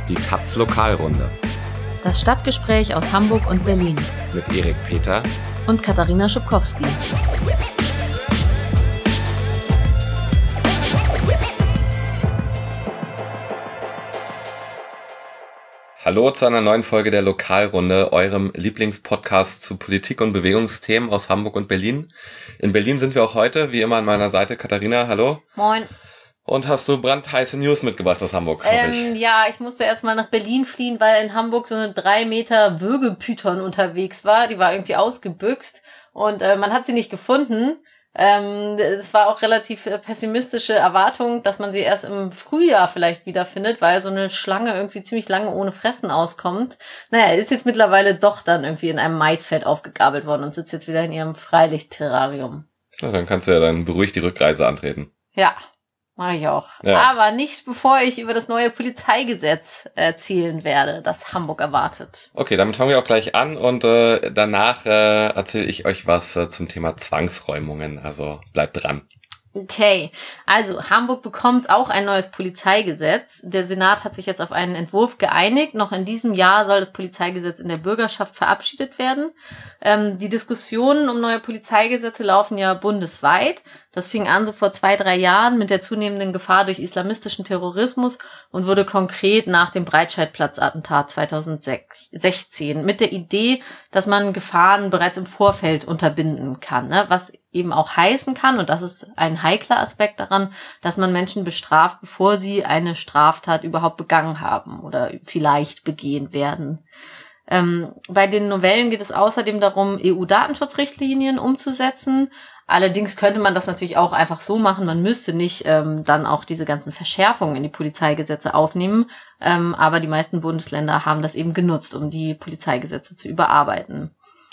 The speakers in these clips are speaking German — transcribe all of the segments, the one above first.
Die taz Lokalrunde. Das Stadtgespräch aus Hamburg und Berlin. Mit Erik Peter und Katharina Schubkowski. Hallo zu einer neuen Folge der Lokalrunde, eurem Lieblingspodcast zu Politik- und Bewegungsthemen aus Hamburg und Berlin. In Berlin sind wir auch heute, wie immer an meiner Seite. Katharina, hallo. Moin. Und hast du brandheiße News mitgebracht aus Hamburg, hoffe ich? Ja, ich musste erstmal nach Berlin fliehen, weil in Hamburg so eine 3 Meter Würgepython unterwegs war. Die war irgendwie ausgebüxt und man hat sie nicht gefunden. Es war auch relativ pessimistische Erwartung, dass man sie erst im Frühjahr vielleicht wiederfindet, weil so eine Schlange irgendwie ziemlich lange ohne Fressen auskommt. Naja, ist jetzt mittlerweile doch dann irgendwie in einem Maisfeld aufgegabelt worden und sitzt jetzt wieder in ihrem Freilichtterrarium. Ja, dann kannst du ja dann beruhigt die Rückreise antreten. Ja. Mache ich auch. Ja. Aber nicht, bevor ich über das neue Polizeigesetz erzählen werde, das Hamburg erwartet. Okay, damit fangen wir auch gleich an und danach erzähle ich euch was zum Thema Zwangsräumungen. Also bleibt dran. Okay, also Hamburg bekommt auch ein neues Polizeigesetz. Der Senat hat sich jetzt auf einen Entwurf geeinigt. Noch in diesem Jahr soll das Polizeigesetz in der Bürgerschaft verabschiedet werden. Die Diskussionen um neue Polizeigesetze laufen ja bundesweit. Das fing an so vor 2-3 Jahren mit der zunehmenden Gefahr durch islamistischen Terrorismus und wurde konkret nach dem Breitscheidplatz-Attentat 2016 mit der Idee, dass man Gefahren bereits im Vorfeld unterbinden kann, ne? Was eben auch heißen kann, und das ist ein heikler Aspekt daran, dass man Menschen bestraft, bevor sie eine Straftat überhaupt begangen haben oder vielleicht begehen werden. Bei den Novellen geht es außerdem darum, EU-Datenschutzrichtlinien umzusetzen. Allerdings könnte man das natürlich auch einfach so machen. Man müsste nicht dann auch diese ganzen Verschärfungen in die Polizeigesetze aufnehmen. Aber die meisten Bundesländer haben das eben genutzt, um die Polizeigesetze zu überarbeiten.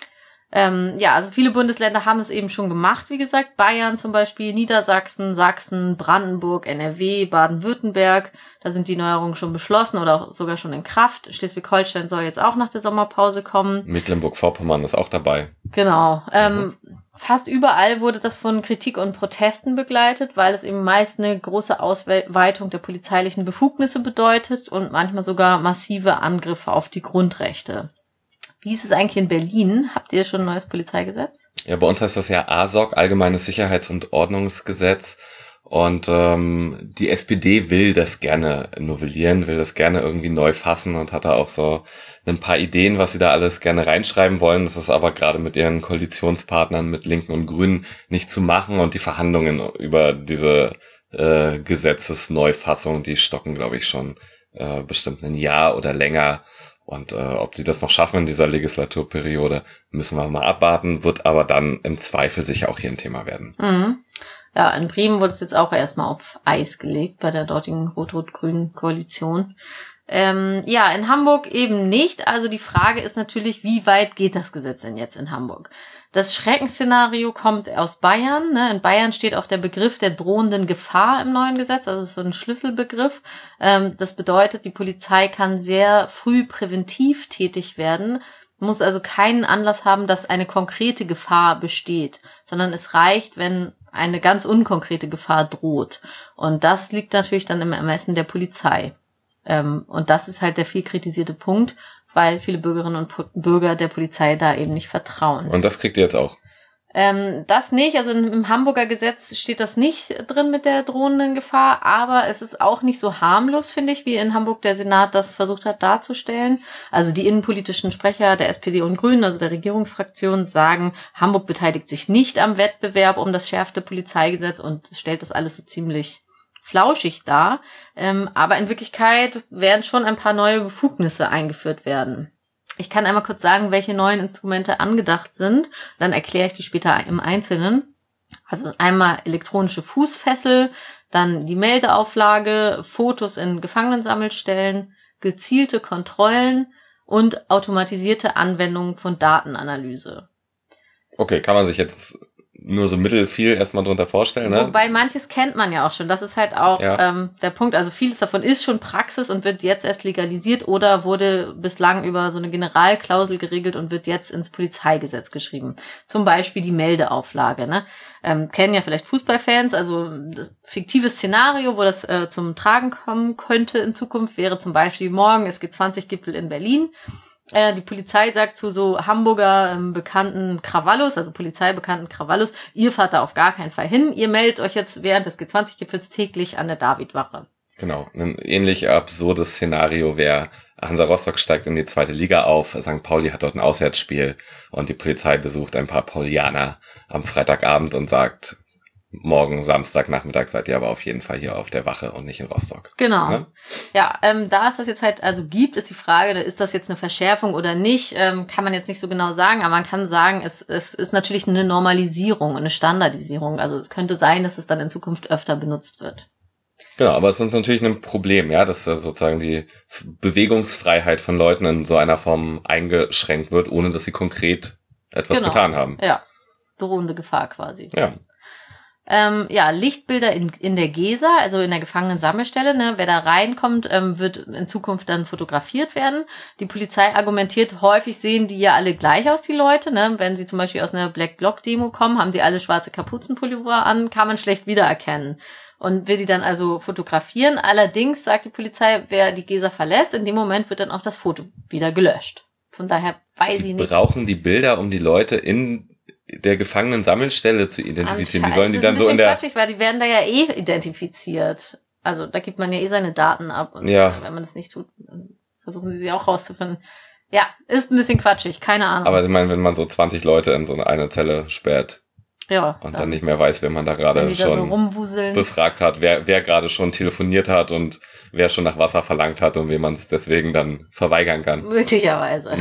Also viele Bundesländer haben es eben schon gemacht, wie gesagt. Bayern zum Beispiel, Niedersachsen, Sachsen, Brandenburg, NRW, Baden-Württemberg. Da sind die Neuerungen schon beschlossen oder auch sogar schon in Kraft. Schleswig-Holstein soll jetzt auch nach der Sommerpause kommen. Mecklenburg-Vorpommern ist auch dabei. Genau. Fast überall wurde das von Kritik und Protesten begleitet, weil es eben meist eine große Ausweitung der polizeilichen Befugnisse bedeutet und manchmal sogar massive Angriffe auf die Grundrechte. Wie ist es eigentlich in Berlin? Habt ihr schon ein neues Polizeigesetz? Ja, bei uns heißt das ja ASOG, Allgemeines Sicherheits- und Ordnungsgesetz. Und die SPD will das gerne novellieren, will das gerne irgendwie neu fassen und hat da auch so ein paar Ideen, was sie da alles gerne reinschreiben wollen. Das ist aber gerade mit ihren Koalitionspartnern, mit Linken und Grünen, nicht zu machen. Und die Verhandlungen über diese Gesetzesneufassung, die stocken, glaube ich, schon bestimmt ein Jahr oder länger. Und ob sie das noch schaffen in dieser Legislaturperiode, müssen wir mal abwarten, wird aber dann im Zweifel sicher auch hier ein Thema werden. Mhm. Ja, in Bremen wurde es jetzt auch erstmal auf Eis gelegt bei der dortigen rot-rot-grünen Koalition. In Hamburg eben nicht. Also die Frage ist natürlich, wie weit geht das Gesetz denn jetzt in Hamburg? Das Schreckensszenario kommt aus Bayern. Ne? In Bayern steht auch der Begriff der drohenden Gefahr im neuen Gesetz, also so ein Schlüsselbegriff. Das bedeutet, die Polizei kann sehr früh präventiv tätig werden, muss also keinen Anlass haben, dass eine konkrete Gefahr besteht, sondern es reicht, wenn eine ganz unkonkrete Gefahr droht. Und das liegt natürlich dann im Ermessen der Polizei. Und das ist halt der viel kritisierte Punkt, weil viele Bürgerinnen und Bürger der Polizei da eben nicht vertrauen. Und das kriegt ihr jetzt auch? Das nicht, also im Hamburger Gesetz steht das nicht drin mit der drohenden Gefahr, aber es ist auch nicht so harmlos, finde ich, wie in Hamburg der Senat das versucht hat darzustellen. Also die innenpolitischen Sprecher der SPD und Grünen, also der Regierungsfraktion, sagen, Hamburg beteiligt sich nicht am Wettbewerb um das schärfste Polizeigesetz und stellt das alles so ziemlich flauschig dar. Aber in Wirklichkeit werden schon ein paar neue Befugnisse eingeführt werden. Ich kann einmal kurz sagen, welche neuen Instrumente angedacht sind. Dann erkläre ich die später im Einzelnen. Also einmal elektronische Fußfessel, dann die Meldeauflage, Fotos in Gefangenensammelstellen, gezielte Kontrollen und automatisierte Anwendung von Datenanalyse. Okay, kann man sich jetzt nur so mittelfiel erstmal drunter vorstellen. Ne? Wobei manches kennt man ja auch schon. Das ist halt auch der Punkt. Also vieles davon ist schon Praxis und wird jetzt erst legalisiert oder wurde bislang über so eine Generalklausel geregelt und wird jetzt ins Polizeigesetz geschrieben. Zum Beispiel die Meldeauflage. Ne? Kennen ja vielleicht Fußballfans. Also das fiktive Szenario, wo das zum Tragen kommen könnte in Zukunft, wäre zum Beispiel morgen, es gibt G20-Gipfel in Berlin. Die Polizei sagt zu so Hamburger bekannten Krawallos, also polizeibekannten Krawallos, ihr fahrt da auf gar keinen Fall hin, ihr meldet euch jetzt während des G20-Gipfels täglich an der Davidwache. Genau, ein ähnlich absurdes Szenario wäre, Hansa Rostock steigt in die 2. Liga auf, St. Pauli hat dort ein Auswärtsspiel und die Polizei besucht ein paar Paulianer am Freitagabend und sagt, morgen Samstagnachmittag seid ihr aber auf jeden Fall hier auf der Wache und nicht in Rostock. Genau. Ne? Ja, da es das jetzt halt also gibt, ist die Frage, ist das jetzt eine Verschärfung oder nicht, kann man jetzt nicht so genau sagen, aber man kann sagen, es ist natürlich eine Normalisierung, eine Standardisierung. Also es könnte sein, dass es dann in Zukunft öfter benutzt wird. Genau, aber es ist natürlich ein Problem, ja, dass sozusagen die Bewegungsfreiheit von Leuten in so einer Form eingeschränkt wird, ohne dass sie konkret etwas getan haben. Ja, drohende Gefahr quasi. Ja. Lichtbilder in der Gesa, also in der Gefangenensammelstelle, ne, wer da reinkommt, wird in Zukunft dann fotografiert werden. Die Polizei argumentiert, häufig sehen die ja alle gleich aus, die Leute, ne, wenn sie zum Beispiel aus einer Black-Bloc-Demo kommen, haben die alle schwarze Kapuzenpullover an, kann man schlecht wiedererkennen. Und will die dann also fotografieren. Allerdings sagt die Polizei, wer die Gesa verlässt, in dem Moment wird dann auch das Foto wieder gelöscht. Von daher weiß ich nicht. Die brauchen die Bilder, um die Leute in der Gefangenen-Sammelstelle zu identifizieren. Die sollen die dann so in der... Quatschig, weil die werden da ja identifiziert. Also da gibt man ja seine Daten ab. Und ja. Wenn man das nicht tut, dann versuchen sie auch rauszufinden. Ja, ist ein bisschen quatschig, keine Ahnung. Aber ich meine, wenn man so 20 Leute in so eine Zelle sperrt und dann nicht mehr weiß, wer man da gerade schon so befragt hat, wer gerade schon telefoniert hat und wer schon nach Wasser verlangt hat und wem man es deswegen dann verweigern kann. Möglicherweise.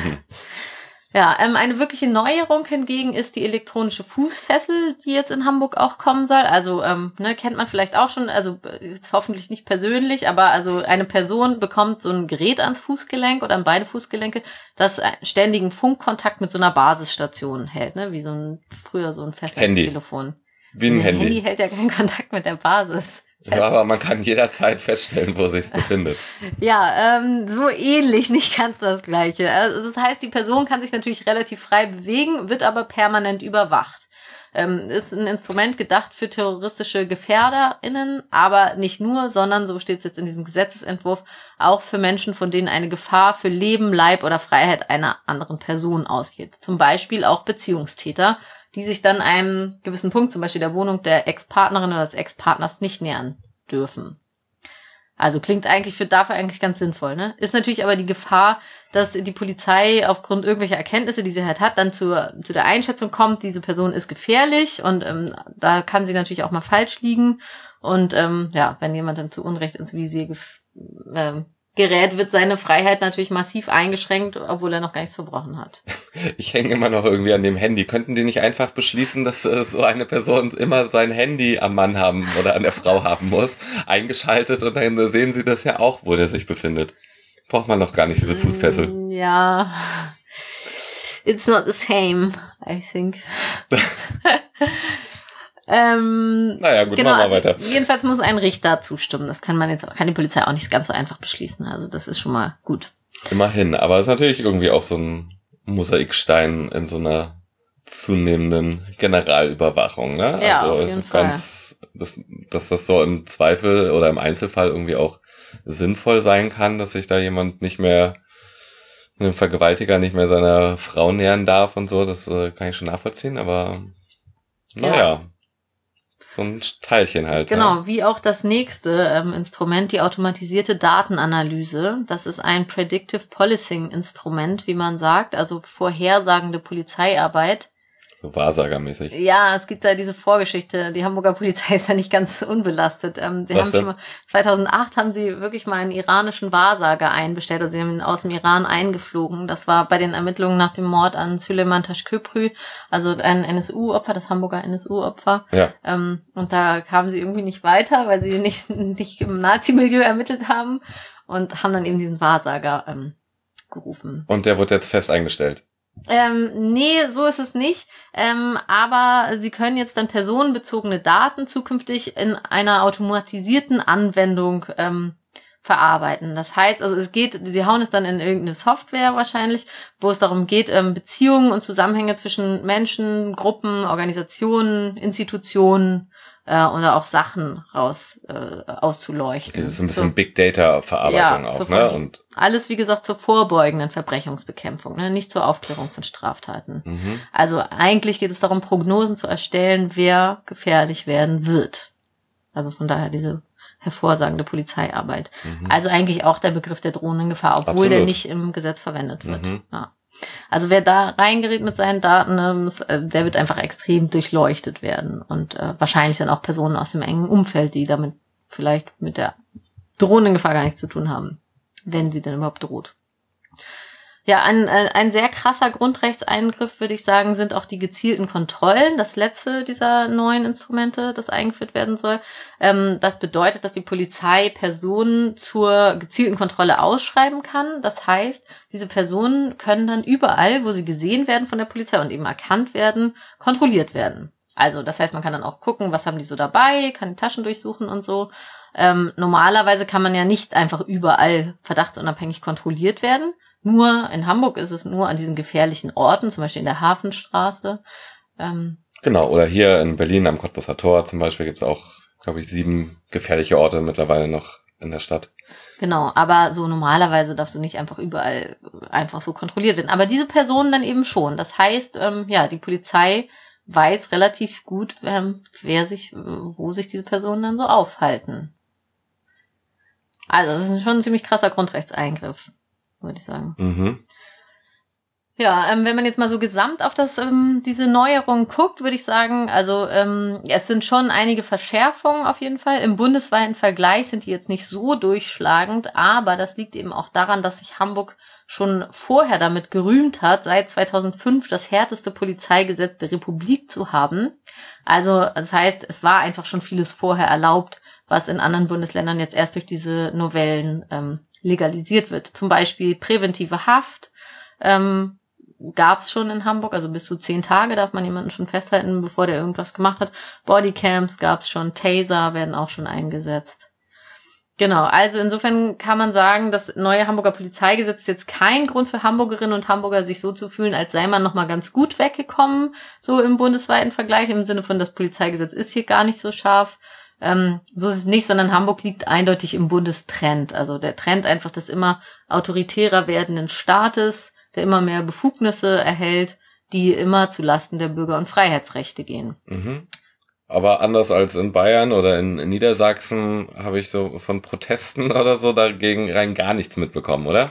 Ja, eine wirkliche Neuerung hingegen ist die elektronische Fußfessel, die jetzt in Hamburg auch kommen soll. Also, kennt man vielleicht auch schon, also jetzt hoffentlich nicht persönlich, aber also eine Person bekommt so ein Gerät ans Fußgelenk oder an beide Fußgelenke, das ständigen Funkkontakt mit so einer Basisstation hält, ne, wie früher so ein Festnetztelefon. Wie ein Handy. Handy hält ja keinen Kontakt mit der Basis. Ja, aber man kann jederzeit feststellen, wo sich's befindet. Ja, so ähnlich, nicht ganz das Gleiche. Also das heißt, die Person kann sich natürlich relativ frei bewegen, wird aber permanent überwacht. Ist ein Instrument gedacht für terroristische GefährderInnen, aber nicht nur, sondern, so steht es jetzt in diesem Gesetzesentwurf, auch für Menschen, von denen eine Gefahr für Leben, Leib oder Freiheit einer anderen Person ausgeht. Zum Beispiel auch Beziehungstäter, die sich dann einem gewissen Punkt, zum Beispiel der Wohnung der Ex-Partnerin oder des Ex-Partners, nicht nähern dürfen. Also klingt dafür eigentlich ganz sinnvoll, ne? Ist natürlich aber die Gefahr, dass die Polizei aufgrund irgendwelcher Erkenntnisse, die sie halt hat, dann zu der Einschätzung kommt, diese Person ist gefährlich und da kann sie natürlich auch mal falsch liegen. Und wenn jemand dann zu Unrecht ins Visier gerät, wird seine Freiheit natürlich massiv eingeschränkt, obwohl er noch gar nichts verbrochen hat. Ich hänge immer noch irgendwie an dem Handy. Könnten die nicht einfach beschließen, dass so eine Person immer sein Handy am Mann haben oder an der Frau haben muss, eingeschaltet und dann sehen sie das ja auch, wo der sich befindet. Braucht man doch gar nicht diese Fußfessel. Ja. It's not the same, I think. Naja, gut, machen wir weiter. Jedenfalls muss ein Richter zustimmen. Das kann die Polizei auch nicht ganz so einfach beschließen. Also das ist schon mal gut. Immerhin, aber es ist natürlich irgendwie auch so ein Mosaikstein in so einer zunehmenden Generalüberwachung, ne? Ja, also auf jeden Fall. Dass das so im Zweifel oder im Einzelfall irgendwie auch sinnvoll sein kann, dass sich da jemand ein Vergewaltiger nicht mehr seiner Frau nähern darf und so, das kann ich schon nachvollziehen, aber naja. So ein Teilchen halt. Genau, ja. wie auch das nächste Instrument, die automatisierte Datenanalyse. Das ist ein Predictive Policing Instrument, wie man sagt, also vorhersagende Polizeiarbeit. So wahrsagermäßig. Ja, es gibt da diese Vorgeschichte. Die Hamburger Polizei ist ja nicht ganz unbelastet. Was denn? 2008 haben sie wirklich mal einen iranischen Wahrsager einbestellt. Also sie haben ihn aus dem Iran eingeflogen. Das war bei den Ermittlungen nach dem Mord an Süleyman Taşköprü, also ein NSU-Opfer, das Hamburger NSU-Opfer. Ja. Und da kamen sie irgendwie nicht weiter, weil sie nicht im Nazi-Milieu ermittelt haben und haben dann eben diesen Wahrsager gerufen. Und der wird jetzt fest eingestellt. Nee, so ist es nicht. Aber sie können jetzt dann personenbezogene Daten zukünftig in einer automatisierten Anwendung verarbeiten. Das heißt, also sie hauen es dann in irgendeine Software wahrscheinlich, wo es darum geht, Beziehungen und Zusammenhänge zwischen Menschen, Gruppen, Organisationen, Institutionen oder auch Sachen auszuleuchten. Okay, das ist ein bisschen Big Data Verarbeitung auch, ne? Und alles, wie gesagt, zur vorbeugenden Verbrechensbekämpfung, ne? Nicht zur Aufklärung von Straftaten. Also eigentlich geht es darum, Prognosen zu erstellen, wer gefährlich werden wird. Also von daher diese hervorsagende Polizeiarbeit. Also eigentlich auch der Begriff der drohenden Gefahr, obwohl der nicht im Gesetz verwendet wird. Ja. Also wer da reingerät mit seinen Daten, der wird einfach extrem durchleuchtet werden und wahrscheinlich dann auch Personen aus dem engen Umfeld, die damit vielleicht mit der drohenden Gefahr gar nichts zu tun haben, wenn sie denn überhaupt droht. Ja, ein sehr krasser Grundrechtseingriff, würde ich sagen, sind auch die gezielten Kontrollen. Das letzte dieser neuen Instrumente, das eingeführt werden soll. Das bedeutet, dass die Polizei Personen zur gezielten Kontrolle ausschreiben kann. Das heißt, diese Personen können dann überall, wo sie gesehen werden von der Polizei und eben erkannt werden, kontrolliert werden. Also das heißt, man kann dann auch gucken, was haben die so dabei, kann die Taschen durchsuchen und so. Normalerweise kann man ja nicht einfach überall verdachtsunabhängig kontrolliert werden. Nur in Hamburg ist es nur an diesen gefährlichen Orten, zum Beispiel in der Hafenstraße. Genau, oder hier in Berlin am Cottbusser Tor zum Beispiel gibt's auch, glaube ich, 7 gefährliche Orte mittlerweile noch in der Stadt. Genau, aber so normalerweise darfst du nicht einfach überall einfach so kontrolliert werden. Aber diese Personen dann eben schon. Das heißt, die Polizei weiß relativ gut, wo sich diese Personen dann so aufhalten. Also das ist schon ein ziemlich krasser Grundrechtseingriff, würde ich sagen. Ja, wenn man jetzt mal so gesamt auf diese Neuerung guckt, würde ich sagen, also es sind schon einige Verschärfungen auf jeden Fall. Im bundesweiten Vergleich sind die jetzt nicht so durchschlagend, aber das liegt eben auch daran, dass sich Hamburg schon vorher damit gerühmt hat, seit 2005 das härteste Polizeigesetz der Republik zu haben. Also das heißt, es war einfach schon vieles vorher erlaubt, was in anderen Bundesländern jetzt erst durch diese Novellen legalisiert wird. Zum Beispiel präventive Haft gab es schon in Hamburg, also bis zu 10 Tage darf man jemanden schon festhalten, bevor der irgendwas gemacht hat. Bodycams gab es schon, Taser werden auch schon eingesetzt. Genau, also insofern kann man sagen, das neue Hamburger Polizeigesetz ist jetzt kein Grund für Hamburgerinnen und Hamburger, sich so zu fühlen, als sei man nochmal ganz gut weggekommen, so im bundesweiten Vergleich, im Sinne von, das Polizeigesetz ist hier gar nicht so scharf. So ist es nicht, sondern Hamburg liegt eindeutig im Bundestrend. Also der Trend einfach des immer autoritärer werdenden Staates, der immer mehr Befugnisse erhält, die immer zulasten der Bürger- und Freiheitsrechte gehen. Aber anders als in Bayern oder in Niedersachsen habe ich so von Protesten oder so dagegen rein gar nichts mitbekommen, oder?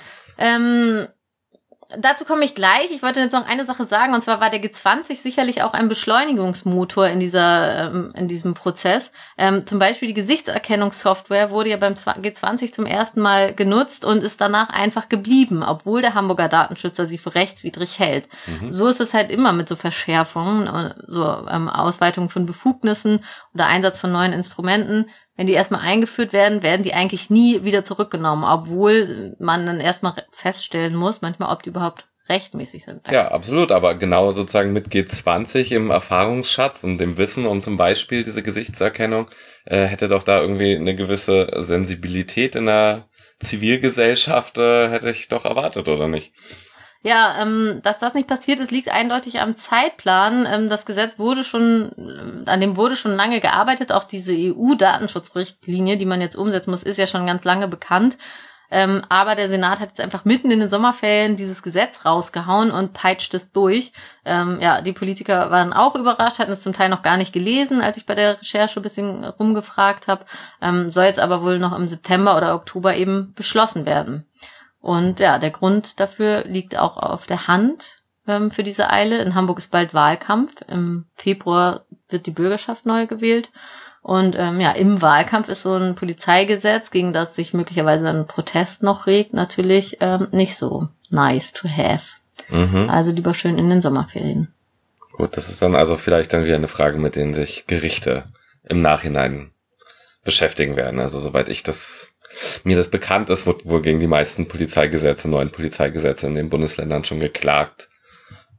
Dazu komme ich gleich. Ich wollte jetzt noch eine Sache sagen, und zwar war der G20 sicherlich auch ein Beschleunigungsmotor in diesem Prozess. Zum Beispiel die Gesichtserkennungssoftware wurde ja beim G20 zum ersten Mal genutzt und ist danach einfach geblieben, obwohl der Hamburger Datenschützer sie für rechtswidrig hält. So ist es halt immer mit so Verschärfungen, so Ausweitung von Befugnissen oder Einsatz von neuen Instrumenten. Wenn die erstmal eingeführt werden, werden die eigentlich nie wieder zurückgenommen, obwohl man dann erstmal feststellen muss, manchmal, ob die überhaupt rechtmäßig sind. Ja, absolut, aber genau sozusagen mit G20 im Erfahrungsschatz und dem Wissen und zum Beispiel diese Gesichtserkennung hätte doch da irgendwie eine gewisse Sensibilität in der Zivilgesellschaft, hätte ich doch erwartet, oder nicht? Ja, dass das nicht passiert ist, liegt eindeutig am Zeitplan. Das Gesetz an dem wurde schon lange gearbeitet. Auch diese EU-Datenschutzrichtlinie, die man jetzt umsetzen muss, ist ja schon ganz lange bekannt. Aber der Senat hat jetzt einfach mitten in den Sommerferien dieses Gesetz rausgehauen und peitscht es durch. Die Politiker waren auch überrascht, hatten es zum Teil noch gar nicht gelesen, als ich bei der Recherche ein bisschen rumgefragt habe. Soll jetzt aber wohl noch im September oder Oktober eben beschlossen werden. Und ja, der Grund dafür liegt auch auf der Hand für diese Eile. In Hamburg ist bald Wahlkampf. Im Februar wird die Bürgerschaft neu gewählt. Und im Wahlkampf ist so ein Polizeigesetz, gegen das sich möglicherweise ein Protest noch regt, natürlich nicht so nice to have. Also lieber schön in den Sommerferien. Gut, das ist dann also vielleicht dann wieder eine Frage, mit denen sich Gerichte im Nachhinein beschäftigen werden. Also soweit mir das bekannt ist, wird wohl gegen die meisten neuen Polizeigesetze in den Bundesländern schon geklagt.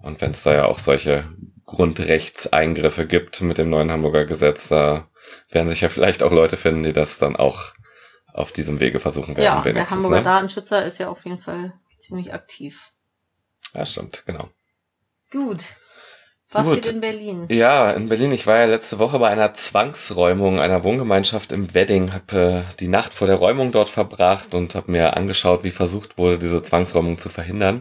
Und wenn es da ja auch solche Grundrechtseingriffe gibt mit dem neuen Hamburger Gesetz, da werden sich ja vielleicht auch Leute finden, die das dann auch auf diesem Wege versuchen werden. Ja, der Hamburger Datenschützer ist ja auf jeden Fall ziemlich aktiv. Ja, stimmt, genau. Gut. Was geht in Berlin? Ja, in Berlin. Ich war ja letzte Woche bei einer Zwangsräumung einer Wohngemeinschaft im Wedding, habe die Nacht vor der Räumung dort verbracht und habe mir angeschaut, wie versucht wurde, diese Zwangsräumung zu verhindern.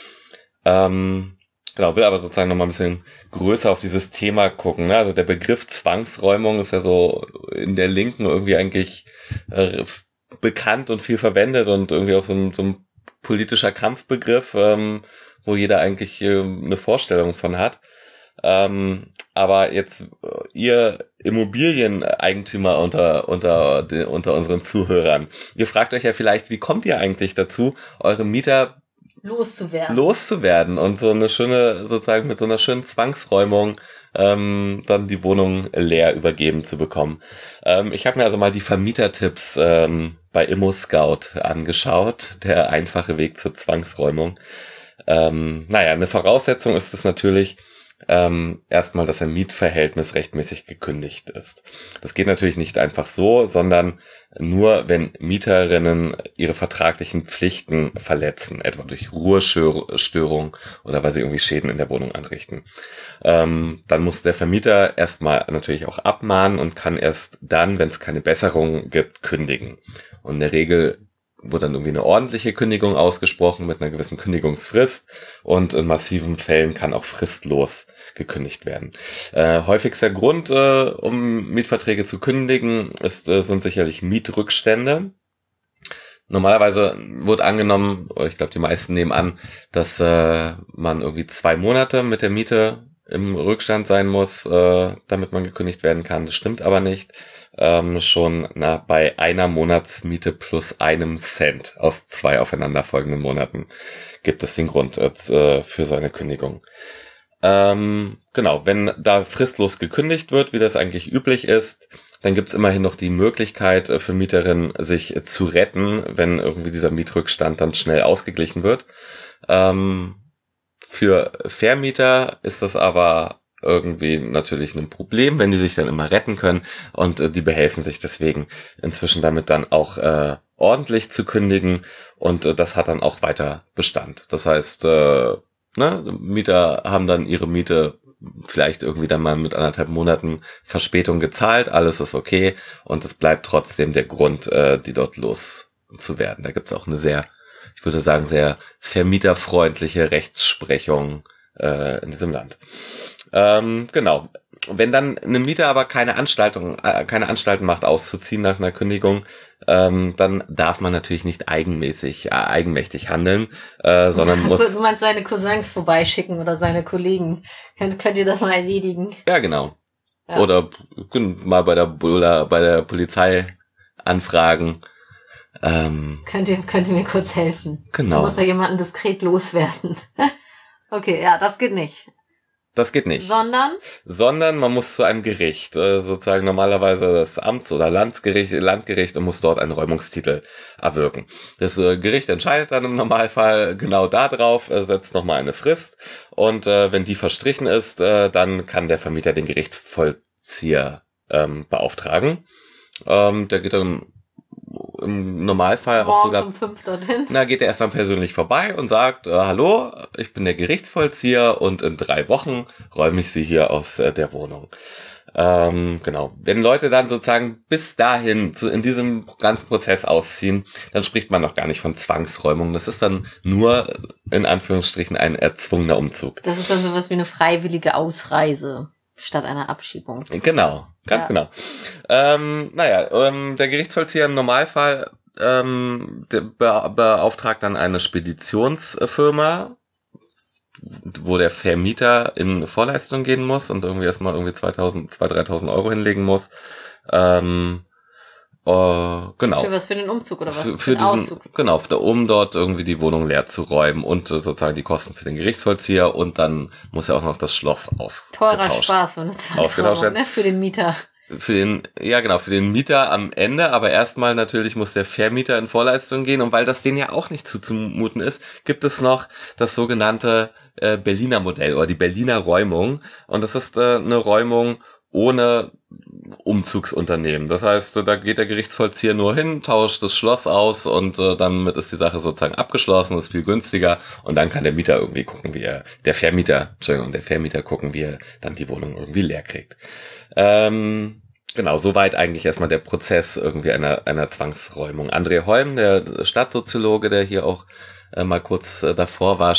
Genau, will aber sozusagen nochmal ein bisschen größer auf dieses Thema gucken. Ne? Also der Begriff Zwangsräumung ist ja so in der Linken irgendwie eigentlich bekannt und viel verwendet und irgendwie auch so ein politischer Kampfbegriff, wo jeder eigentlich eine Vorstellung von hat. Aber jetzt ihr Immobilieneigentümer unter unseren Zuhörern, ihr fragt euch ja vielleicht, wie kommt ihr eigentlich dazu, eure Mieter loszuwerden und so eine schöne, sozusagen mit so einer schönen Zwangsräumung dann die Wohnung leer übergeben zu bekommen. Ich habe mir also mal die Vermietertipps bei ImmoScout angeschaut, der einfache Weg zur Zwangsräumung. Eine Voraussetzung ist es natürlich, erstmal, dass ein Mietverhältnis rechtmäßig gekündigt ist. Das geht natürlich nicht einfach so, sondern nur, wenn Mieterinnen ihre vertraglichen Pflichten verletzen, etwa durch Ruhestörung oder weil sie irgendwie Schäden in der Wohnung anrichten. Dann muss der Vermieter erstmal natürlich auch abmahnen und kann erst dann, wenn es keine Besserung gibt, kündigen. Und in der Regel wurde dann irgendwie eine ordentliche Kündigung ausgesprochen mit einer gewissen Kündigungsfrist und in massiven Fällen kann auch fristlos gekündigt werden. Häufigster Grund, um Mietverträge zu kündigen, sind sicherlich Mietrückstände. Normalerweise wird angenommen, ich glaube die meisten nehmen an, dass man irgendwie 2 Monate mit der Miete im Rückstand sein muss, damit man gekündigt werden kann. Das stimmt aber nicht. Schon bei einer Monatsmiete plus einem Cent aus 2 aufeinanderfolgenden Monaten gibt es den Grund für so eine Kündigung. Genau, wenn da fristlos gekündigt wird, wie das eigentlich üblich ist, dann gibt's immerhin noch die Möglichkeit für Mieterinnen, sich zu retten, wenn irgendwie dieser Mietrückstand dann schnell ausgeglichen wird. Für Vermieter ist das aber irgendwie natürlich ein Problem, wenn die sich dann immer retten können und die behelfen sich deswegen inzwischen damit dann auch ordentlich zu kündigen und das hat dann auch weiter Bestand. Das heißt, Mieter haben dann ihre Miete vielleicht irgendwie dann mal mit 1,5 Monaten Verspätung gezahlt, alles ist okay und es bleibt trotzdem der Grund, die dort loszuwerden. Da gibt's auch eine sehr, ich würde sagen, sehr vermieterfreundliche Rechtsprechung in diesem Land. Genau. Wenn dann eine Mieter aber keine Anstalten macht, auszuziehen nach einer Kündigung, dann darf man natürlich nicht eigenmächtig handeln, sondern muss... Du meinst seine Cousins vorbeischicken oder seine Kollegen. Könnt ihr das mal erledigen? Ja, genau. Ja. Oder mal bei der Polizei anfragen. Könnt ihr mir kurz helfen? Genau. Ich muss da jemanden diskret loswerden. Okay, ja, das geht nicht. Das geht nicht. Sondern man muss zu einem Gericht, sozusagen normalerweise das Amts- oder Landgericht und muss dort einen Räumungstitel erwirken. Das Gericht entscheidet dann im Normalfall genau darauf, setzt nochmal eine Frist und wenn die verstrichen ist, dann kann der Vermieter den Gerichtsvollzieher beauftragen. Der geht dann im Normalfall auch sogar um 5 dorthin. Geht er erstmal persönlich vorbei und sagt, hallo, ich bin der Gerichtsvollzieher und in 3 Wochen räume ich Sie hier aus der Wohnung. Genau. Wenn Leute dann sozusagen bis dahin in diesem ganzen Prozess ausziehen, dann spricht man noch gar nicht von Zwangsräumung. Das ist dann nur in Anführungsstrichen ein erzwungener Umzug. Das ist dann sowas wie eine freiwillige Ausreise statt einer Abschiebung. Genau, ganz genau. Der Gerichtsvollzieher im Normalfall beauftragt dann eine Speditionsfirma, wo der Vermieter in Vorleistung gehen muss und irgendwie erstmal 2.000, 3.000 Euro hinlegen muss. Genau. Für was? Für den Umzug oder was? Für diesen Auszug? Genau, um dort irgendwie die Wohnung leer zu räumen und sozusagen die Kosten für den Gerichtsvollzieher und dann muss ja auch noch das Schloss Teurer Spaß, so eine Zwangsräumung, ne? Für den Mieter. Für den Mieter am Ende, aber erstmal natürlich muss der Vermieter in Vorleistung gehen und weil das denen ja auch nicht zuzumuten ist, gibt es noch das sogenannte Berliner Modell oder die Berliner Räumung. Und das ist eine Räumung ohne Umzugsunternehmen. Das heißt, da geht der Gerichtsvollzieher nur hin, tauscht das Schloss aus und damit ist die Sache sozusagen abgeschlossen, ist viel günstiger und dann kann der Mieter irgendwie gucken, der Vermieter gucken, wie er dann die Wohnung irgendwie leer kriegt. Genau, soweit eigentlich erstmal der Prozess irgendwie einer Zwangsräumung. André Holm, der Stadtsoziologe, der hier auch mal kurz davor war,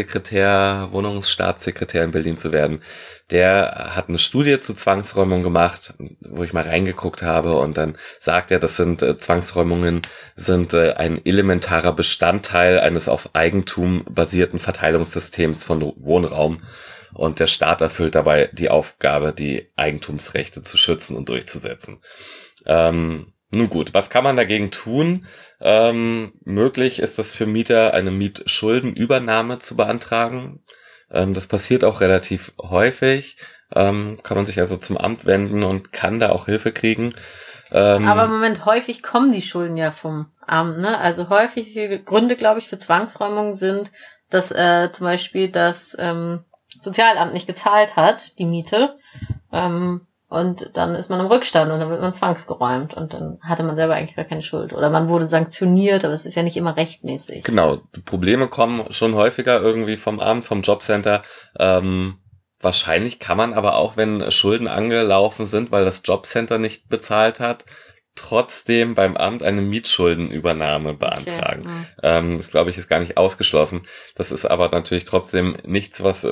Wohnungsstaatssekretär in Berlin zu werden, der hat eine Studie zu Zwangsräumung gemacht, wo ich mal reingeguckt habe und dann sagt er, Zwangsräumungen sind ein elementarer Bestandteil eines auf Eigentum basierten Verteilungssystems von Wohnraum und der Staat erfüllt dabei die Aufgabe, die Eigentumsrechte zu schützen und durchzusetzen. Nun gut, was kann man dagegen tun? Möglich ist es für Mieter, eine Mietschuldenübernahme zu beantragen. Das passiert auch relativ häufig. Kann man sich also zum Amt wenden und kann da auch Hilfe kriegen. Aber im Moment, häufig kommen die Schulden ja vom Amt, ne? Also häufige Gründe, glaube ich, für Zwangsräumungen sind, dass zum Beispiel das Sozialamt nicht gezahlt hat, die Miete. Und dann ist man im Rückstand und dann wird man zwangsgeräumt und dann hatte man selber eigentlich gar keine Schuld. Oder man wurde sanktioniert, aber es ist ja nicht immer rechtmäßig. Genau, die Probleme kommen schon häufiger irgendwie vom Amt, vom Jobcenter. Wahrscheinlich kann man aber auch, wenn Schulden angelaufen sind, weil das Jobcenter nicht bezahlt hat, trotzdem beim Amt eine Mietschuldenübernahme beantragen. Okay. Das, glaube ich, ist gar nicht ausgeschlossen. Das ist aber natürlich trotzdem nichts, was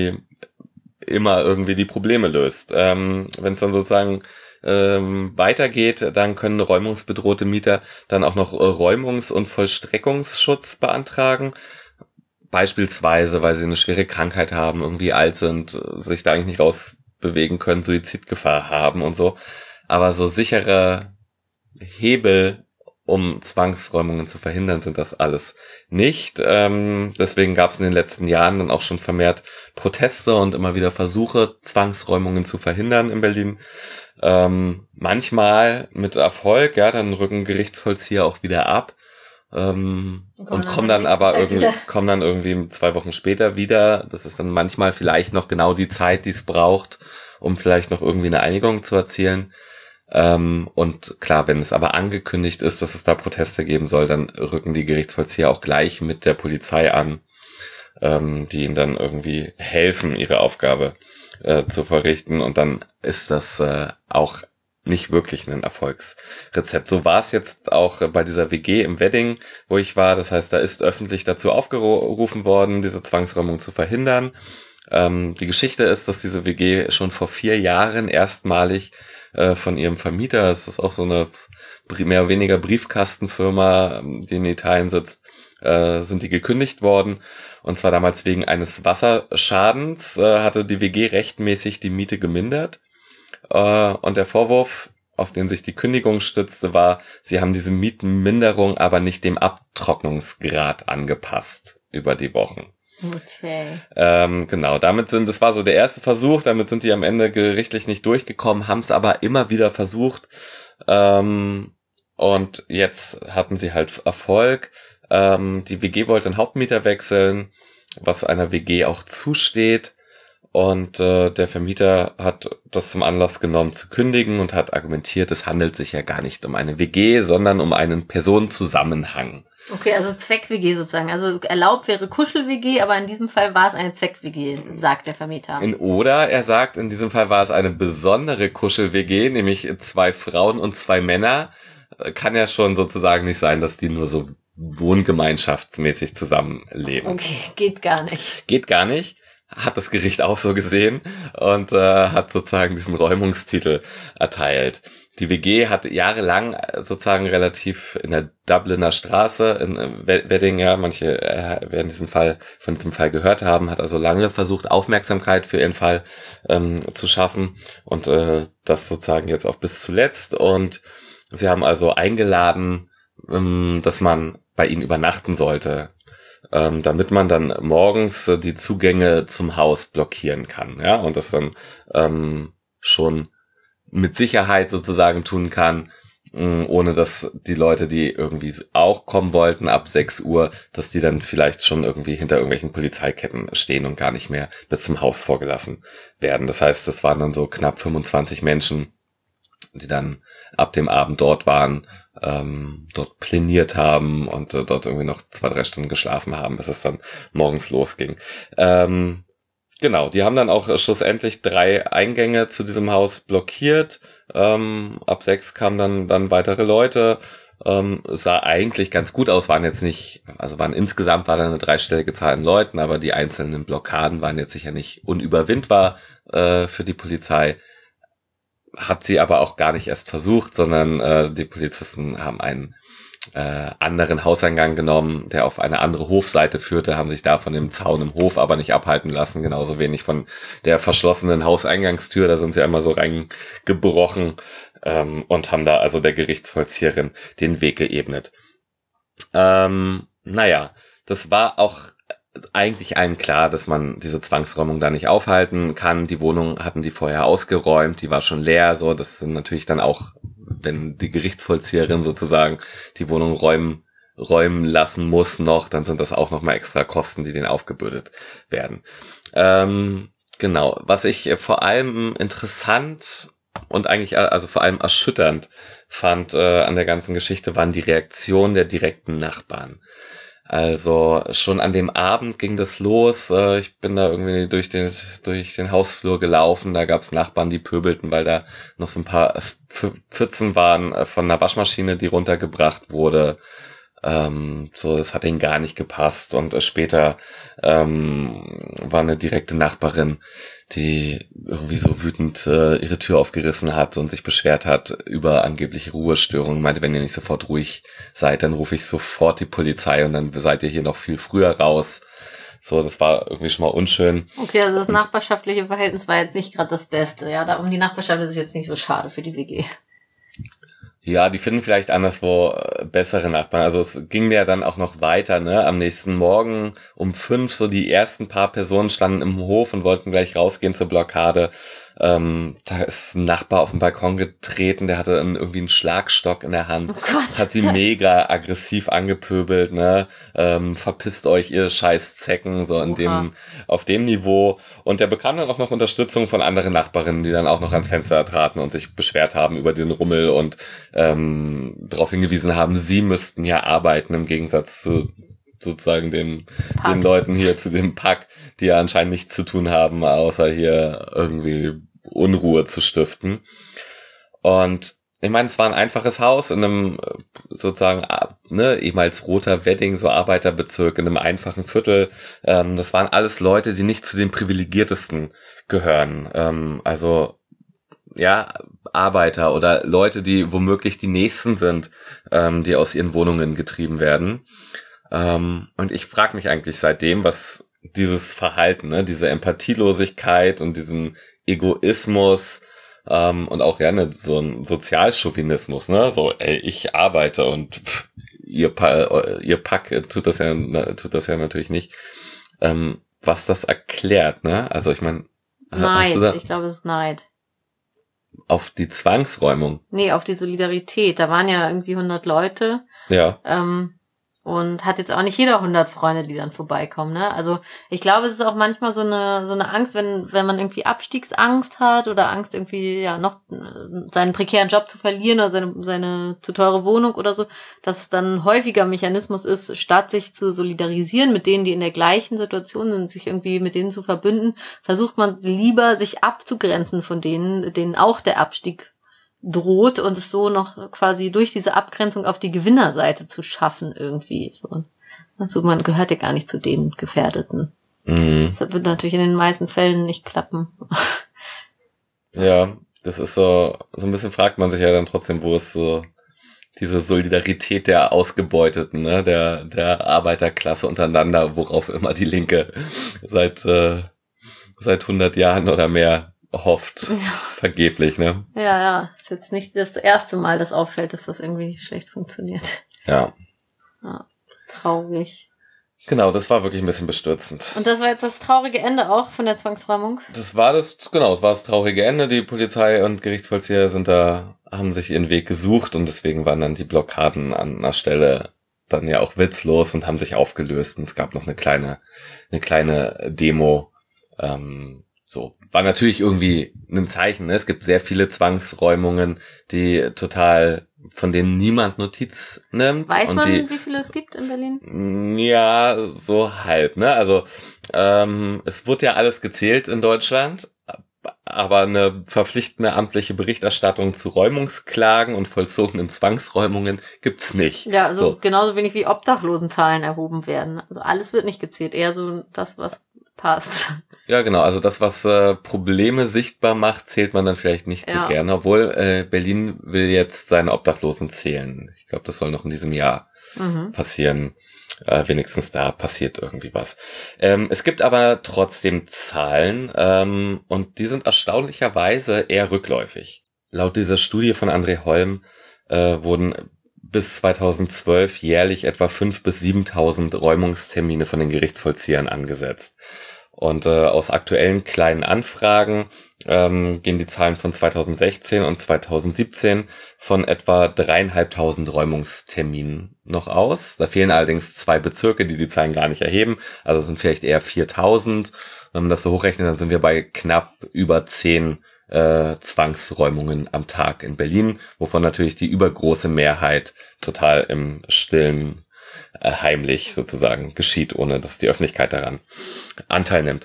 immer irgendwie die Probleme löst. Wenn es dann sozusagen weitergeht, dann können räumungsbedrohte Mieter dann auch noch Räumungs- und Vollstreckungsschutz beantragen. Beispielsweise, weil sie eine schwere Krankheit haben, irgendwie alt sind, sich da eigentlich nicht rausbewegen können, Suizidgefahr haben und so. Aber so sichere Hebel, um Zwangsräumungen zu verhindern, sind das alles nicht. Deswegen gab es in den letzten Jahren dann auch schon vermehrt Proteste und immer wieder Versuche, Zwangsräumungen zu verhindern in Berlin. Manchmal mit Erfolg, ja, dann rücken Gerichtsvollzieher auch wieder ab und kommen dann irgendwie 2 Wochen später wieder. Das ist dann manchmal vielleicht noch genau die Zeit, die es braucht, um vielleicht noch irgendwie eine Einigung zu erzielen. Und klar, wenn es aber angekündigt ist, dass es da Proteste geben soll, dann rücken die Gerichtsvollzieher auch gleich mit der Polizei an, die ihnen dann irgendwie helfen, ihre Aufgabe zu verrichten. Und dann ist das auch nicht wirklich ein Erfolgsrezept. So war es jetzt auch bei dieser WG im Wedding, wo ich war. Das heißt, da ist öffentlich dazu aufgerufen worden, diese Zwangsräumung zu verhindern. Die Geschichte ist, dass diese WG schon vor 4 Jahren erstmalig von ihrem Vermieter, das ist auch so eine mehr oder weniger Briefkastenfirma, die in Italien sitzt, sind die gekündigt worden. Und zwar damals wegen eines Wasserschadens hatte die WG rechtmäßig die Miete gemindert. Und der Vorwurf, auf den sich die Kündigung stützte, war, sie haben diese Mietenminderung aber nicht dem Abtrocknungsgrad angepasst über die Wochen. Okay. Genau, das war so der erste Versuch, damit sind die am Ende gerichtlich nicht durchgekommen, haben es aber immer wieder versucht, und jetzt hatten sie halt Erfolg. Die WG wollte den Hauptmieter wechseln, was einer WG auch zusteht, und der Vermieter hat das zum Anlass genommen zu kündigen und hat argumentiert, es handelt sich ja gar nicht um eine WG, sondern um einen Personenzusammenhang. Okay, also Zweck-WG sozusagen. Also erlaubt wäre Kuschel-WG, aber in diesem Fall war es eine Zweck-WG, sagt der Vermieter. Oder er sagt, in diesem Fall war es eine besondere Kuschel-WG, nämlich 2 Frauen und 2 Männer. Kann ja schon sozusagen nicht sein, dass die nur so wohngemeinschaftsmäßig zusammenleben. Okay, geht gar nicht. Geht gar nicht. Hat das Gericht auch so gesehen und hat sozusagen diesen Räumungstitel erteilt. Die WG hat jahrelang sozusagen relativ in der Dubliner Straße in Wedding, ja, manche werden von diesem Fall gehört haben, hat also lange versucht, Aufmerksamkeit für ihren Fall zu schaffen und das sozusagen jetzt auch bis zuletzt. Und sie haben also eingeladen, dass man bei ihnen übernachten sollte, damit man dann morgens die Zugänge zum Haus blockieren kann, ja, und das dann schon mit Sicherheit sozusagen tun kann, ohne dass die Leute, die irgendwie auch kommen wollten ab 6 Uhr, dass die dann vielleicht schon irgendwie hinter irgendwelchen Polizeiketten stehen und gar nicht mehr bis zum Haus vorgelassen werden. Das heißt, das waren dann so knapp 25 Menschen, die dann ab dem Abend dort waren, dort pläniert haben und dort irgendwie noch 2-3 Stunden geschlafen haben, bis es dann morgens losging. Genau, die haben dann auch schlussendlich 3 Eingänge zu diesem Haus blockiert. Ab 6 kamen dann weitere Leute. Sah eigentlich ganz gut aus, waren jetzt nicht, also insgesamt war da eine 3-stellige Zahl an Leuten, aber die einzelnen Blockaden waren jetzt sicher nicht unüberwindbar für die Polizei. Hat sie aber auch gar nicht erst versucht, sondern die Polizisten haben einen anderen Hauseingang genommen, der auf eine andere Hofseite führte, haben sich da von dem Zaun im Hof aber nicht abhalten lassen, genauso wenig von der verschlossenen Hauseingangstür, da sind sie einmal so reingebrochen und haben da also der Gerichtsvollzieherin den Weg geebnet. Naja, das war auch eigentlich allen klar, dass man diese Zwangsräumung da nicht aufhalten kann. Die Wohnung hatten die vorher ausgeräumt, die war schon leer, so, das sind natürlich dann auch, wenn die Gerichtsvollzieherin sozusagen die Wohnung räumen lassen muss noch, dann sind das auch nochmal extra Kosten, die denen aufgebürdet werden. Genau, was ich vor allem interessant und eigentlich also vor allem erschütternd fand an der ganzen Geschichte, waren die Reaktionen der direkten Nachbarn. Also schon an dem Abend ging das los. Ich bin da irgendwie durch den Hausflur gelaufen. Da gab's Nachbarn, die pöbelten, weil da noch so ein paar Pfützen waren von einer Waschmaschine, die runtergebracht wurde. So, das hat ihnen gar nicht gepasst. Und später war eine direkte Nachbarin, die irgendwie so wütend ihre Tür aufgerissen hat und sich beschwert hat über angebliche Ruhestörungen. Meinte, wenn ihr nicht sofort ruhig seid, dann rufe ich sofort die Polizei und dann seid ihr hier noch viel früher raus. So, das war irgendwie schon mal unschön. Okay, also das nachbarschaftliche Verhältnis war jetzt nicht gerade das Beste. Ja, da um die Nachbarschaft ist es jetzt nicht so schade für die WG. Ja, die finden vielleicht anderswo bessere Nachbarn. Also es ging ja dann auch noch weiter, ne? Am nächsten Morgen um 5, so die ersten paar Personen standen im Hof und wollten gleich rausgehen zur Blockade. Da ist ein Nachbar auf den Balkon getreten, der hatte dann irgendwie einen Schlagstock in der Hand. Oh Gott. Das hat sie mega aggressiv angepöbelt, ne? Verpisst euch, ihr scheiß Zecken, so auf dem Niveau. Und der bekam dann auch noch Unterstützung von anderen Nachbarinnen, die dann auch noch ans Fenster traten und sich beschwert haben über den Rummel und darauf hingewiesen haben, sie müssten ja arbeiten im Gegensatz zu sozusagen den Leuten hier, zu dem Pack, die ja anscheinend nichts zu tun haben, außer hier irgendwie Unruhe zu stiften. Und ich meine, es war ein einfaches Haus in einem sozusagen, ne, ehemals roter Wedding, so Arbeiterbezirk, in einem einfachen Viertel. Das waren alles Leute, die nicht zu den privilegiertesten gehören. Also ja, Arbeiter oder Leute, die womöglich die Nächsten sind, die aus ihren Wohnungen getrieben werden. Und ich frage mich eigentlich seitdem, was dieses Verhalten, ne, diese Empathielosigkeit und diesen Egoismus und auch gerne so ein Sozialchauvinismus, ne, so, ey, ich arbeite und ihr Pack tut das ja natürlich nicht, was das erklärt, ne? Also ich meine, Neid, ich glaube, es ist Neid. Auf die Zwangsräumung? Nee, auf die Solidarität. Da waren ja irgendwie 100 Leute. Ja. Und hat jetzt auch nicht jeder 100 Freunde, die dann vorbeikommen, ne? Also ich glaube, es ist auch manchmal so eine Angst, wenn man irgendwie Abstiegsangst hat oder Angst irgendwie ja noch seinen prekären Job zu verlieren oder seine zu teure Wohnung oder so, dass es dann häufiger Mechanismus ist, statt sich zu solidarisieren mit denen, die in der gleichen Situation sind, sich irgendwie mit denen zu verbünden, versucht man lieber sich abzugrenzen von denen auch der Abstieg droht und es so noch quasi durch diese Abgrenzung auf die Gewinnerseite zu schaffen irgendwie. So. Also man gehört ja gar nicht zu den Gefährdeten. Mhm. Das wird natürlich in den meisten Fällen nicht klappen. Ja, das ist so ein bisschen fragt man sich ja dann trotzdem, wo ist so diese Solidarität der Ausgebeuteten, ne, der Arbeiterklasse untereinander, worauf immer die Linke seit 100 Jahren oder mehr hofft. Ja. Vergeblich, ne? Ja. Ist jetzt nicht das erste Mal, dass auffällt, dass das irgendwie schlecht funktioniert. Ja. Traurig. Genau, das war wirklich ein bisschen bestürzend. Und das war jetzt das traurige Ende auch von der Zwangsräumung? Das war das traurige Ende. Die Polizei und Gerichtsvollzieher haben sich ihren Weg gesucht und deswegen waren dann die Blockaden an einer Stelle dann ja auch witzlos und haben sich aufgelöst und es gab noch eine kleine Demo. So, war natürlich irgendwie ein Zeichen, ne? Es gibt sehr viele Zwangsräumungen, von denen niemand Notiz nimmt. Weiß man, wie viele es gibt in Berlin? Ja, so halb, ne? Also, es wird ja alles gezählt in Deutschland, aber eine verpflichtende amtliche Berichterstattung zu Räumungsklagen und vollzogenen Zwangsräumungen gibt's nicht. Ja, also genauso wenig wie Obdachlosenzahlen erhoben werden. Also alles wird nicht gezählt, eher so das, was passt. Ja, genau. Also das, was Probleme sichtbar macht, zählt man dann vielleicht nicht so gerne. Obwohl Berlin will jetzt seine Obdachlosen zählen. Ich glaube, das soll noch in diesem Jahr passieren. Wenigstens da passiert irgendwie was. Es gibt aber trotzdem Zahlen und die sind erstaunlicherweise eher rückläufig. Laut dieser Studie von André Holm wurden bis 2012 jährlich etwa 5.000 bis 7.000 Räumungstermine von den Gerichtsvollziehern angesetzt. Und aus aktuellen kleinen Anfragen gehen die Zahlen von 2016 und 2017 von etwa 3.500 Räumungsterminen noch aus. Da fehlen allerdings 2 Bezirke, die Zahlen gar nicht erheben. Also sind vielleicht eher 4.000. Wenn man das so hochrechnet, dann sind wir bei knapp über 10 Zwangsräumungen am Tag in Berlin, wovon natürlich die übergroße Mehrheit total im Stillen heimlich sozusagen geschieht, ohne dass die Öffentlichkeit daran Anteil nimmt.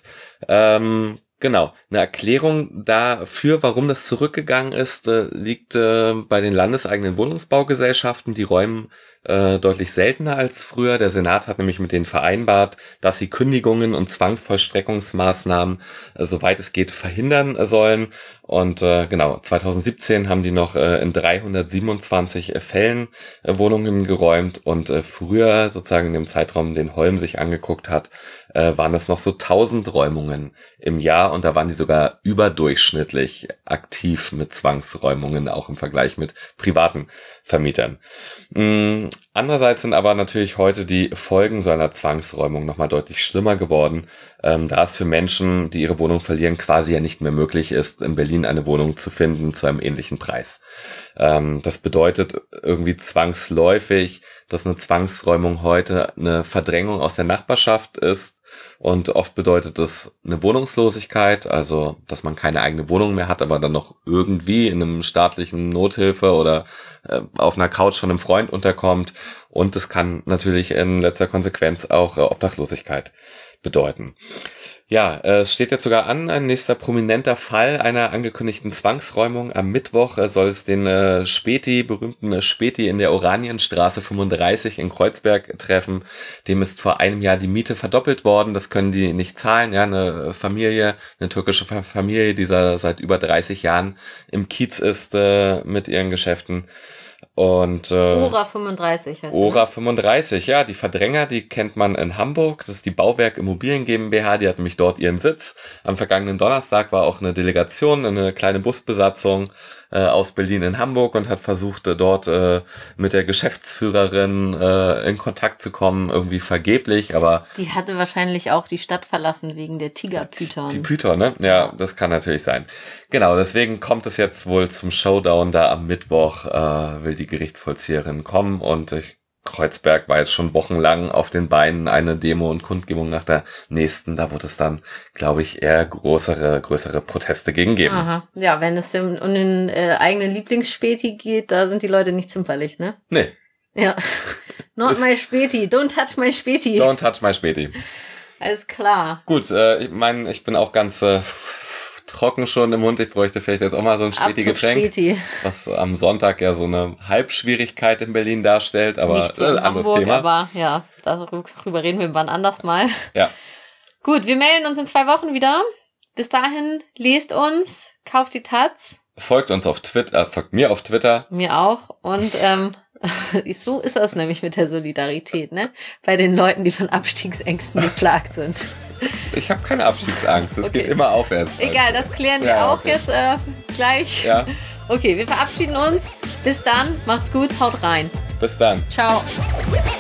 Genau, eine Erklärung dafür, warum das zurückgegangen ist, liegt bei den landeseigenen Wohnungsbaugesellschaften. Die räumen deutlich seltener als früher. Der Senat hat nämlich mit denen vereinbart, dass sie Kündigungen und Zwangsvollstreckungsmaßnahmen, soweit es geht, verhindern sollen. Und genau, 2017 haben die noch in 327 Fällen Wohnungen geräumt und früher, sozusagen in dem Zeitraum, den Holm sich angeguckt hat, waren das noch so 1000 Räumungen im Jahr und da waren die sogar überdurchschnittlich aktiv mit Zwangsräumungen, auch im Vergleich mit privaten Vermietern. Andererseits sind aber natürlich heute die Folgen so einer Zwangsräumung nochmal deutlich schlimmer geworden, da es für Menschen, die ihre Wohnung verlieren, quasi ja nicht mehr möglich ist, in Berlin eine Wohnung zu finden zu einem ähnlichen Preis. Das bedeutet irgendwie zwangsläufig, dass eine Zwangsräumung heute eine Verdrängung aus der Nachbarschaft ist und oft bedeutet es eine Wohnungslosigkeit, also dass man keine eigene Wohnung mehr hat, aber dann noch irgendwie in einem staatlichen Nothilfe oder auf einer Couch von einem Freund unterkommt und es kann natürlich in letzter Konsequenz auch Obdachlosigkeit bedeuten. Ja, es steht jetzt sogar an, ein nächster prominenter Fall einer angekündigten Zwangsräumung. Am Mittwoch soll es den berühmten Späti in der Oranienstraße 35 in Kreuzberg treffen. Dem ist vor einem Jahr die Miete verdoppelt worden. Das können die nicht zahlen. Ja, eine türkische Familie, die seit über 30 Jahren im Kiez ist mit ihren Geschäften. Und Ora 35 heißt Ora 35, ja, die Verdränger, die kennt man in Hamburg, das ist die Bauwerk Immobilien GmbH, die hat nämlich dort ihren Sitz. Am vergangenen Donnerstag war auch eine Delegation, eine kleine Busbesatzung aus Berlin in Hamburg und hat versucht, dort mit der Geschäftsführerin in Kontakt zu kommen, irgendwie vergeblich, aber... Die hatte wahrscheinlich auch die Stadt verlassen wegen der Tigerpython. Die Python, ne? Ja, das kann natürlich sein. Genau, deswegen kommt es jetzt wohl zum Showdown da am Mittwoch, will die Gerichtsvollzieherin kommen und Kreuzberg war jetzt schon wochenlang auf den Beinen, eine Demo und Kundgebung nach der nächsten. Da wird es dann, glaube ich, eher größere Proteste gegen geben. Aha. Ja, wenn es um den eigenen Lieblingsspäti geht, da sind die Leute nicht zimperlich, ne? Nee. Ja. Not my Späti. Don't touch my Späti. Don't touch my Späti. Alles klar. Gut, ich meine, ich bin auch ganz trocken schon im Mund. Ich bräuchte vielleicht jetzt auch mal so ein Späti-Getränk, was am Sonntag ja so eine Halbschwierigkeit in Berlin darstellt, aber nicht so in anderes Hamburg, Thema. Aber ja, darüber reden wir wann anders mal. Ja. Gut, wir melden uns in 2 Wochen wieder. Bis dahin, lest uns, kauft die Taz. Folgt uns auf Twitter, folgt mir auf Twitter. Mir auch. Und so ist das nämlich mit der Solidarität, ne? Bei den Leuten, die von Abstiegsängsten geplagt sind. Ich habe keine Abstiegsangst, es geht immer aufwärts. Egal, das klären wir auch jetzt gleich. Ja. Okay, wir verabschieden uns. Bis dann, macht's gut, haut rein. Bis dann. Ciao.